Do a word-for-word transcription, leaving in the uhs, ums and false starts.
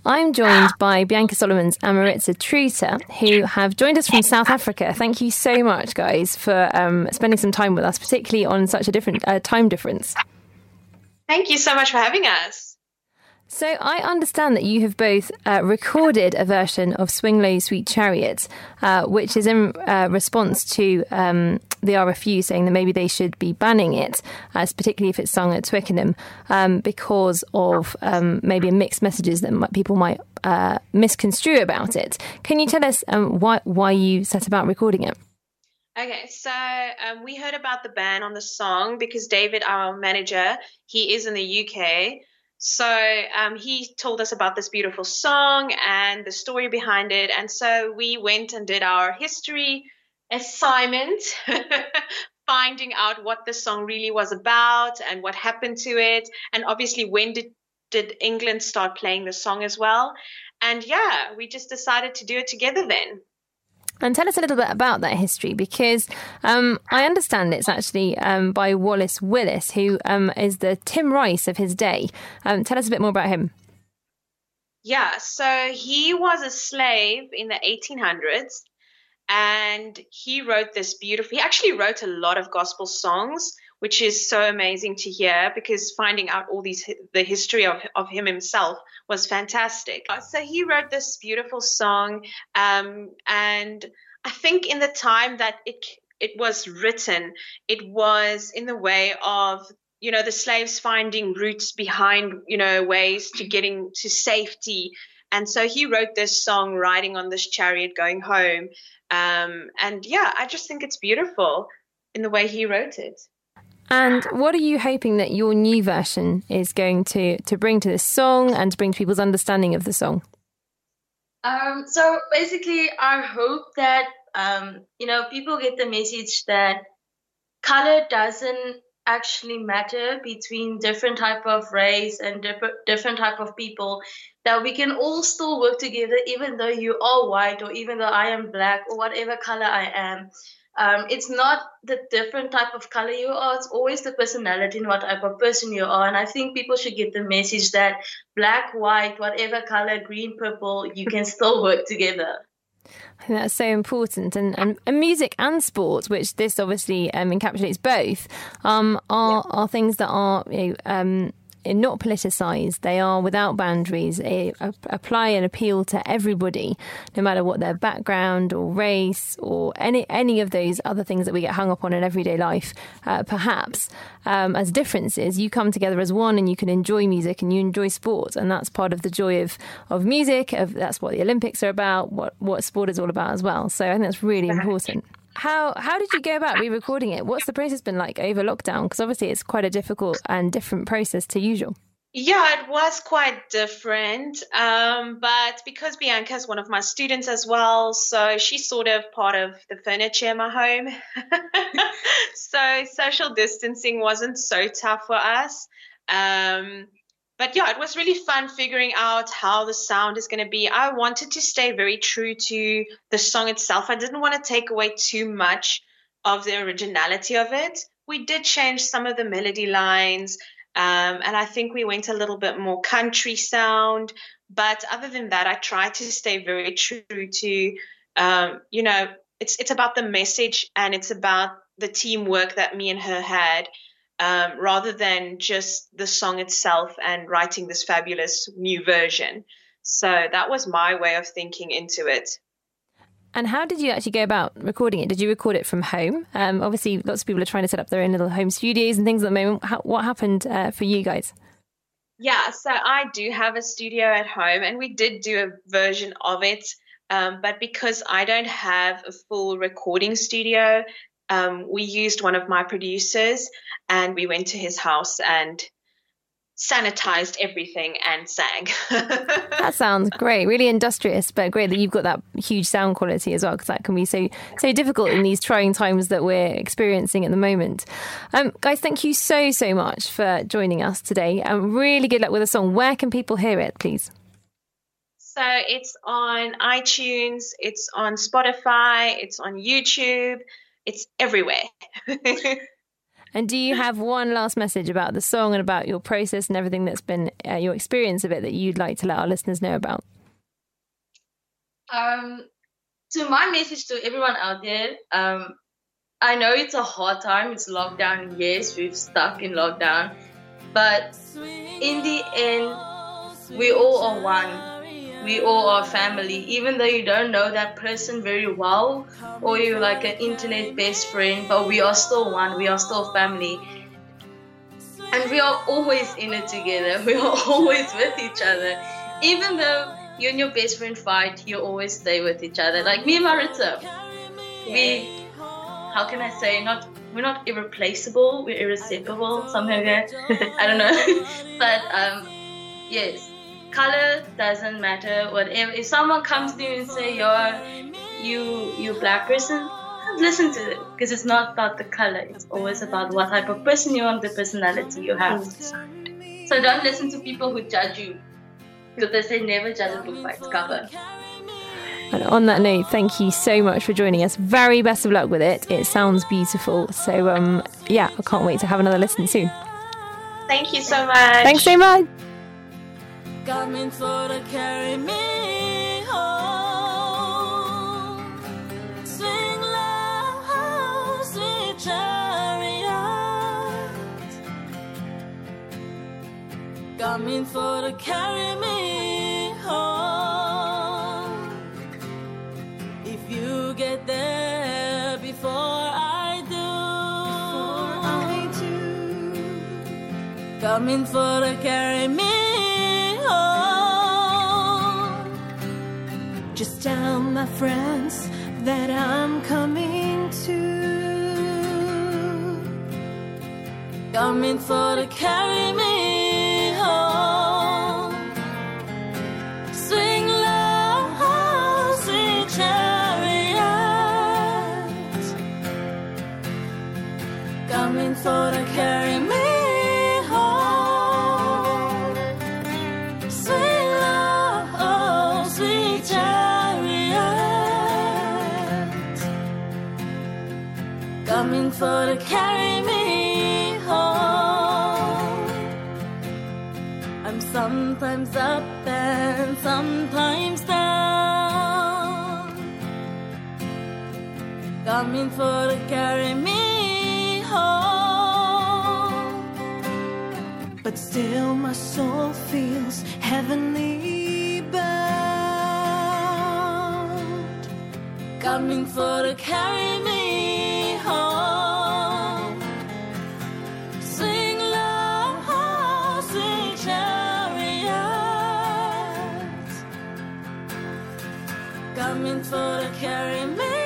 I'm joined by Bianca Solomons and Maritza Truter, who have joined us from South Africa. Thank you so much, guys, for um, spending some time with us, particularly on such a different uh, time difference. Thank you so much for having us. So I understand that you have both uh, recorded a version of Swing Low, Sweet Chariot, uh, which is in uh, response to um, the R F U saying that maybe they should be banning it, as particularly if it's sung at Twickenham, um, because of um, maybe mixed messages that might, people might uh, misconstrue about it. Can you tell us um, why why you set about recording it? Okay, so um, we heard about the ban on the song because David, our manager, he is in the U K. So um, he told us about this beautiful song and the story behind it. And so we went and did our history assignment, finding out what the song really was about and what happened to it. And obviously, when did, did England start playing the song as well? And yeah, we just decided to do it together then. And tell us a little bit about that history, because um, I understand it's actually um, by Wallace Willis, who um, is the Tim Rice of his day. Um, tell us a bit more about him. Yeah, so he was a slave in the eighteen hundreds, and he wrote this beautiful, he actually wrote a lot of gospel songs, which is so amazing to hear, because finding out all these, the history of, of him himself was fantastic. So he wrote this beautiful song, um, and I think in the time that it it was written, it was in the way of, you know, the slaves finding routes behind, you know, ways to getting to safety. And so he wrote this song riding on this chariot going home. Um, and yeah, I just think it's beautiful in the way he wrote it. And what are you hoping that your new version is going to, to bring to this song and to bring to people's understanding of the song? Um, so basically, I hope that, um, you know, people get the message that color doesn't actually matter between different type of race and different, different type of people, that we can all still work together, even though you are white or even though I am black or whatever color I am. Um, it's not the different type of color you are, it's always the personality and what type of person you are. And I think people should get the message that black, white, whatever color, green, purple, you can still work together. I think that's so important. And, and, and music and sport, which this obviously um, encapsulates both, um, are, yeah. are things that are, you know, um, not politicised. They are without boundaries. They apply and appeal to everybody, no matter what their background or race or any any of those other things that we get hung up on in everyday life. Uh, perhaps um, as differences, you come together as one, and you can enjoy music and you enjoy sport, and that's part of the joy of of music. Of that's what the Olympics are about. What what sport is all about as well. So I think that's really important. How how did you go about re-recording it? What's the process been like over lockdown? Because obviously it's quite a difficult and different process to usual. Yeah, it was quite different. Um, but because Bianca is one of my students as well, so she's sort of part of the furniture in my home. So social distancing wasn't so tough for us. Um, But yeah, it was really fun figuring out how the sound is going to be. I wanted to stay very true to the song itself. I didn't want to take away too much of the originality of it. We did change some of the melody lines, um, and I think we went a little bit more country sound. But other than that, I tried to stay very true to, um, you know, it's it's about the message and it's about the teamwork that me and her had. Um, rather than just the song itself and writing this fabulous new version. So that was my way of thinking into it. And how did you actually go about recording it? Did you record it from home? Um, obviously, lots of people are trying to set up their own little home studios and things at the moment. How, what happened uh, for you guys? Yeah, so I do have a studio at home, and we did do a version of it. Um, but because I don't have a full recording studio, Um, we used one of my producers, and we went to his house and sanitized everything and sang. That sounds great. Really industrious, but great that you've got that huge sound quality as well, because that can be so so difficult in these trying times that we're experiencing at the moment. Um, guys, thank you so, so much for joining us today. Um, really good luck with the song. Where can people hear it, please? So it's on iTunes, it's on Spotify, it's on YouTube. It's everywhere. And do you have one last message about the song and about your process and everything that's been uh, your experience of it that you'd like to let our listeners know about? Um, so my message to everyone out there, um, I know it's a hard time. It's lockdown. Yes, we've stuck in lockdown. But in the end, we all are one. We all are family. Even though you don't know that person very well, or you're like an internet best friend, but we are still one. We are still family. And we are always in it together. We are always with each other. Even though you and your best friend fight, you always stay with each other. Like me and Maritza, we, how can I say, not we're not irreplaceable, we're irresistible, something like that. I don't know. But um, yes, color doesn't matter. Whatever. If someone comes to you and say you're you you black person, listen to it, because it's not about the color. It's always about what type of person you are, the personality you have. So don't listen to people who judge you. Because they say never judge a book by its cover. And on that note, thank you so much for joining us. Very best of luck with it. It sounds beautiful. So, um, yeah, I can't wait to have another listen soon. Thank you so much. Thanks so much. Coming for to carry me home. Sing loud, sweet chariot. Coming for to carry me home. If you get there before I do, before I do. Coming for to carry me home. Just tell my friends that I'm coming too. Coming for to carry me home. Swing low, sweet chariot. Coming for to carry me home. Swing low, sweet chariot. Coming for to carry me home. I'm sometimes up and sometimes down. Coming for to carry me home. But still my soul feels heavenly bound. Coming for to carry me home. Sing low, sweet chariot. Coming for to carry me